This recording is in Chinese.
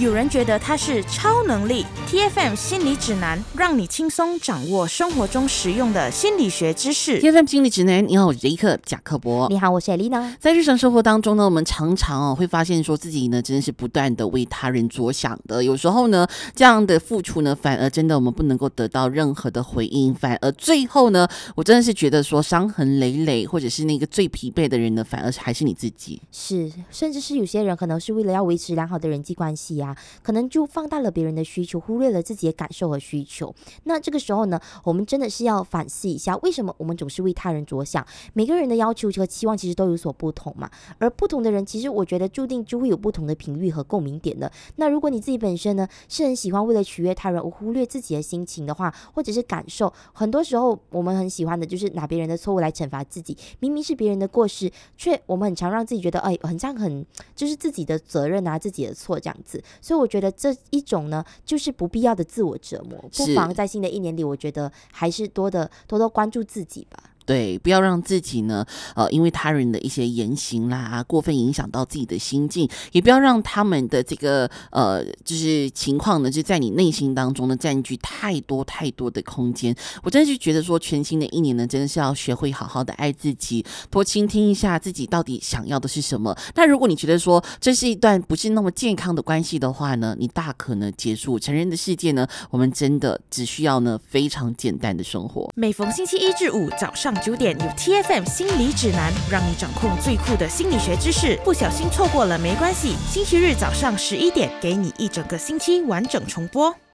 有人觉得它是超能力。 TFM 心理指南，让你轻松掌握生活中实用的心理学知识。 TFM 心理指南，你好，我是杰克贾克伯。 你好，我是艾丽娜。 在日常生活当中呢，我们常常会发现说自己呢真的是不断的为他人着想的，有时候呢这样的付出呢反而真的我们不能够得到任何的回应，反而最后呢我真的是觉得说伤痕累累，或者是那个最疲惫的人呢反而还是你自己。 是，甚至是有些人可能是为了要维持良好的人际关系啊，可能就放大了别人的需求，忽略了自己的感受和需求。那这个时候呢，我们真的是要反思一下，为什么我们总是为他人着想？每个人的要求和期望其实都有所不同嘛，而不同的人其实我觉得注定就会有不同的频率和共鸣点的。那如果你自己本身呢是很喜欢为了取悦他人而忽略自己的心情的话，或者是感受，很多时候我们很喜欢的就是拿别人的错误来惩罚自己，明明是别人的过失，却我们很常让自己觉得很像就是自己的责任啊，自己的错这样子。所以我觉得这一种呢就是不必要的自我折磨，不妨在新的一年里，我觉得还是多多关注自己吧。 对，不要让自己呢，因为他人的一些言行啦，过分影响到自己的心境，也不要让他们的这个就是情况呢，就在你内心当中呢，占据太多的空间。我真的是觉得说，全新的一年呢，真的是要学会好好的爱自己，多倾听一下自己到底想要的是什么。那如果你觉得说这是一段不是那么健康的关系的话呢，你大可呢结束。成人的世界呢，我们真的只需要呢非常简单的生活。 每逢星期一至五早上9点，有 TFM 心理指南，让你掌控最酷的心理学知识。不小心错过了没关系，星期日早上11点，给你一整个星期完整重播。